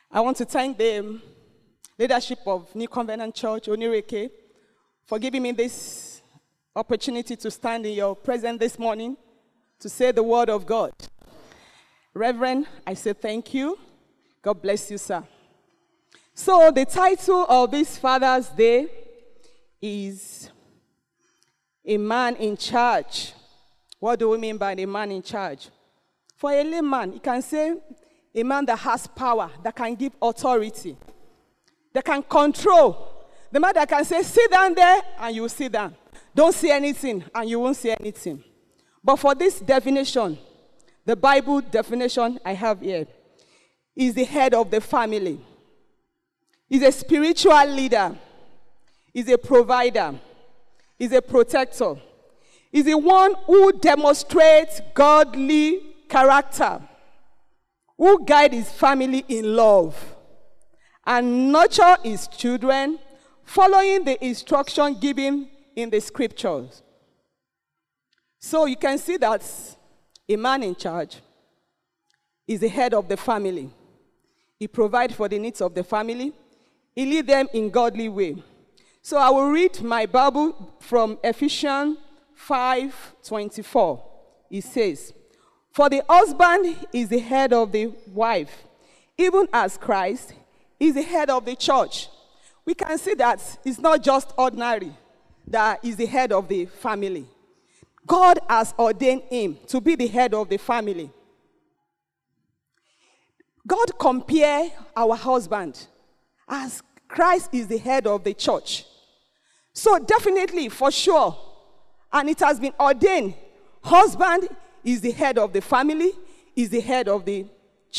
I want to thank the leadership of New Covenant Church, Onireke, for giving me this opportunity to stand in your presence this morning to say the word of God. Reverend, I say thank you. God bless you, sir. So the title of this Father's Day is A Man in Charge. What do we mean by the man in charge? For a layman, you can say a man that has power, that can give authority, that can control. The man that can say, sit down there, and you will sit down. Don't say anything, and you won't say anything. But for this definition, the Bible definition I have here, is the head of the family. Is a spiritual leader. Is a provider. Is a protector. Is the one who demonstrates godly character, who guides his family in love and nurture his children, following the instruction given in the scriptures. So you can see that a man in charge is the head of the family. He provides for the needs of the family. He leads them in godly way. So I will read my Bible from Ephesians 5:24. It says, for the husband is the head of the wife, even as Christ is the head of the church. We can see that it's not just ordinary that is the head of the family. God has ordained him to be the head of the family. God compares our husband as Christ is the head of the church. So definitely, for sure, and it has been ordained, husband is the head of the family, is the head of the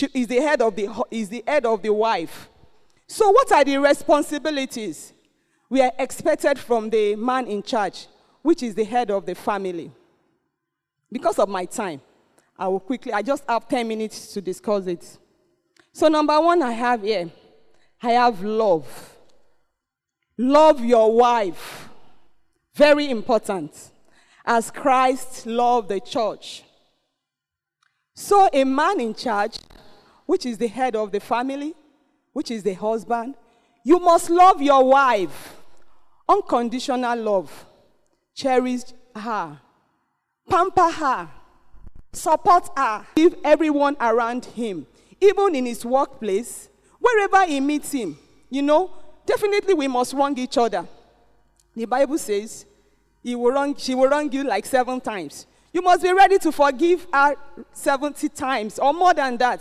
wife. So what are the responsibilities we are expected from the man in charge, which is the head of the family? Because of my time, I just have 10 minutes to discuss it. So number one I have here, I have love. Love your wife. Very important. As Christ loved the church. So a man in charge, which is the head of the family, which is the husband, you must love your wife. Unconditional love. Cherish her. Pamper her. Support her. Give everyone around him. Even in his workplace, wherever he meets him. Definitely we must wrong each other. The Bible says, she will wrong you like 7 times. You must be ready to forgive her 70 times or more than that.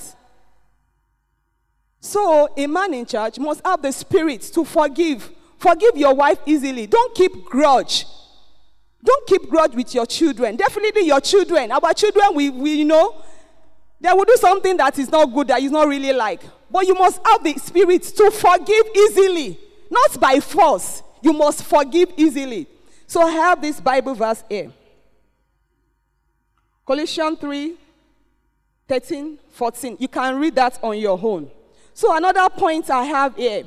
So a man in charge must have the spirit to forgive. Forgive your wife easily. Don't keep grudge. Don't keep grudge with your children. Definitely your children. Our children, we know, they will do something that is not good, that is not really like. But you must have the spirit to forgive easily. Not by force. You must forgive easily. So I have this Bible verse here. Colossians 3:13-14. You can read that on your own. So another point I have here.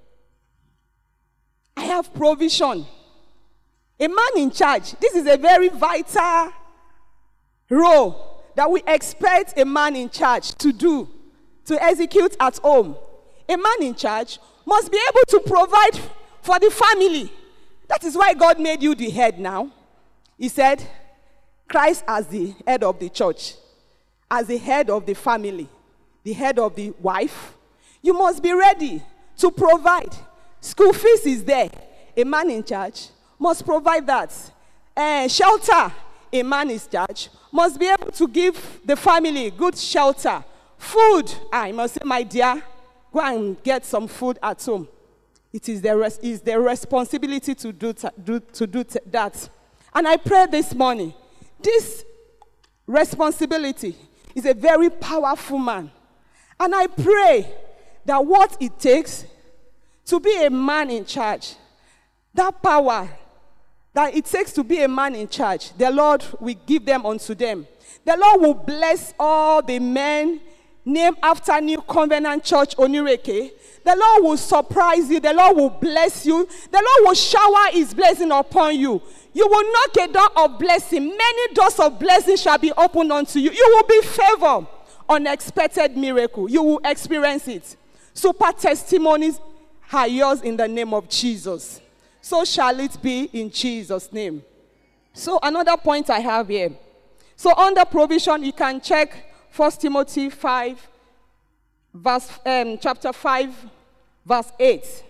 I have provision. A man in charge. This is a very vital role that we expect a man in charge to do, to execute at home. A man in charge must be able to provide for the family. That is why God made you the head now. He said, Christ as the head of the church, as the head of the family, the head of the wife. You must be ready to provide. School fees is there. A man in charge must provide that. Shelter, a man in charge must be able to give the family good shelter. Food, I must say, my dear, go and get some food at home. It is their responsibility to do that. And I pray this morning, this responsibility is a very powerful man. And I pray that what it takes to be a man in charge, that power that it takes to be a man in charge, the Lord will give them unto them. The Lord will bless all the men named after New Covenant Church Onireke. The Lord will surprise you. The Lord will bless you. The Lord will shower his blessing upon you. You will knock a door of blessing. Many doors of blessing shall be opened unto you. You will be favored. Unexpected miracle. You will experience it. Super testimonies are yours in the name of Jesus. So shall it be in Jesus' name. So another point I have here. So under provision, you can check 1 Timothy 5, chapter 5, verse 8.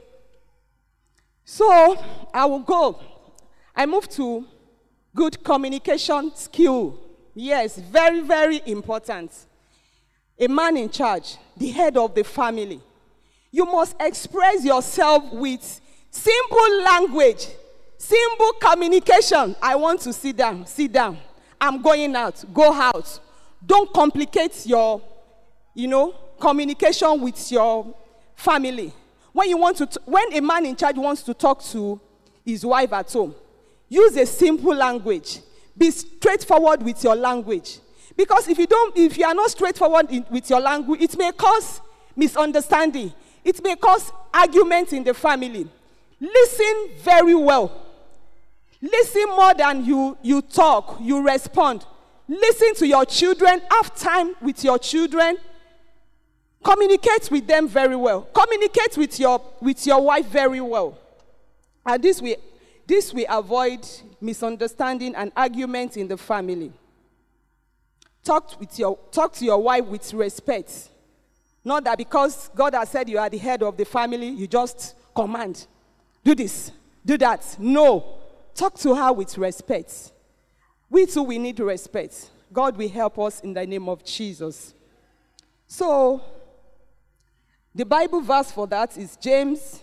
So I will go. I move to good communication skill. Yes, very, very important. A man in charge, the head of the family. You must express yourself with simple language, simple communication. I want to sit down, sit down. I'm going out, go out. Don't complicate your, communication with your family. When a man in charge wants to talk to his wife at home, use a simple language. Be straightforward with your language. Because if you are not straightforward with your language, it may cause misunderstanding. It may cause arguments in the family. Listen very well. Listen more than you talk, you respond. Listen to your children. Have time with your children. Communicate with them very well. Communicate with your wife very well. And this will avoid misunderstanding and arguments in the family. Talk to your wife with respect. Not that because God has said you are the head of the family, you just command. Do this, do that. No. Talk to her with respect. We too, we need respect. God will help us in the name of Jesus. So, the Bible verse for that is James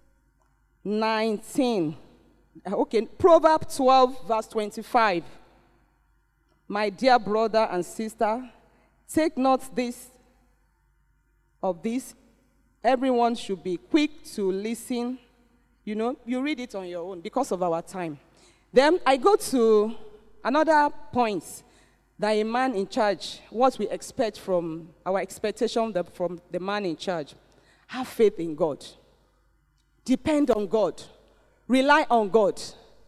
19. Okay, Proverbs 12, verse 25. My dear brother and sister, take note of this. Everyone should be quick to listen. You read it on your own because of our time. Then I go to another point that a man in charge, what we expect from our expectation from the man in charge. Have faith in God. Depend on God. Rely on God.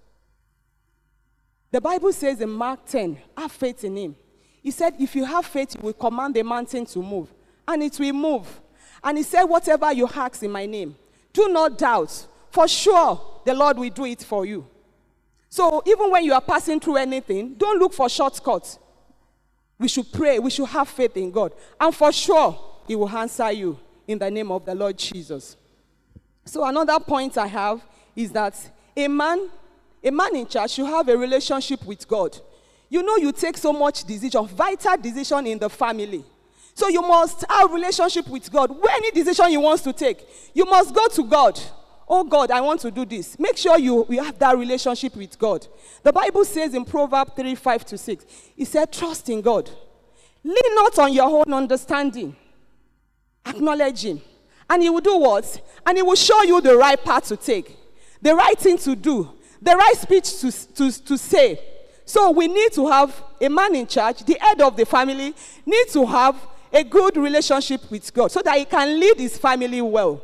The Bible says in Mark 10, have faith in him. He said, if you have faith, you will command the mountain to move. And it will move. And he said, whatever you ask in my name, do not doubt. For sure, the Lord will do it for you. So even when you are passing through anything, don't look for shortcuts. We should pray. We should have faith in God. And for sure, he will answer you in the name of the Lord Jesus. So another point I have is that a man in charge should have a relationship with God. You take so much decision, vital decision in the family. So you must have a relationship with God. Any decision you want to take, you must go to God. Oh God, I want to do this. Make sure you have that relationship with God. The Bible says in Proverbs 3, 5-6, it said, trust in God. Lean not on your own understanding. Acknowledge him. And he will do what? And he will show you the right path to take. The right thing to do. The right speech to say. So we need to have a man in charge, the head of the family, needs to have a good relationship with God so that he can lead his family well.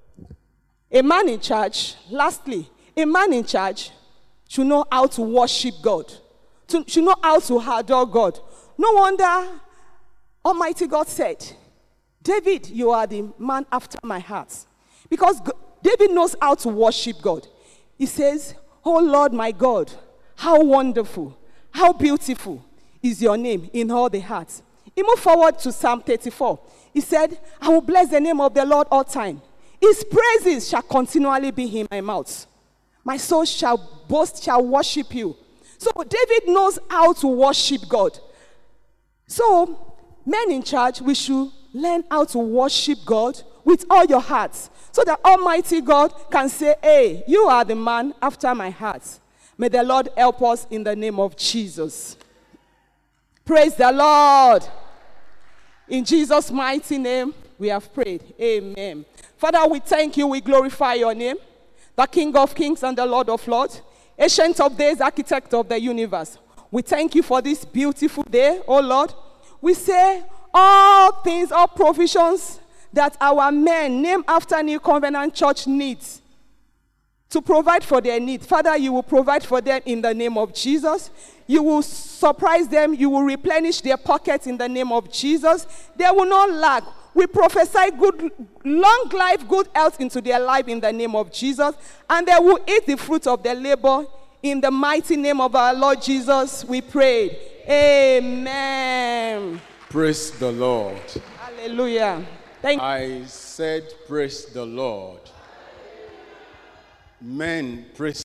A man in charge, lastly, a man in charge should know how to worship God. Should know how to adore God. No wonder Almighty God said, David, you are the man after my heart. Because David knows how to worship God. He says, oh Lord my God, how wonderful, how beautiful is your name in all the hearts. He moved forward to Psalm 34. He said, I will bless the name of the Lord all time. His praises shall continually be in my mouth. My soul shall boast, shall worship you. So David knows how to worship God. So men in charge, we should learn how to worship God with all your hearts. So that Almighty God can say, hey, you are the man after my heart. May the Lord help us in the name of Jesus. Praise the Lord. In Jesus' mighty name, we have prayed. Amen. Father, we thank you. We glorify your name. The King of kings and the Lord of lords. Ancient of days, architect of the universe. We thank you for this beautiful day, oh Lord. We say all things, all provisions that our men named after New Covenant Church needs to provide for their needs. Father, you will provide for them in the name of Jesus. You will surprise them. You will replenish their pockets in the name of Jesus. They will not lack. We prophesy good, long life, good health into their life in the name of Jesus. And they will eat the fruit of their labor. In the mighty name of our Lord Jesus, we prayed. Amen. Praise the Lord. Hallelujah. Thank you. I said, praise the Lord. Men, praise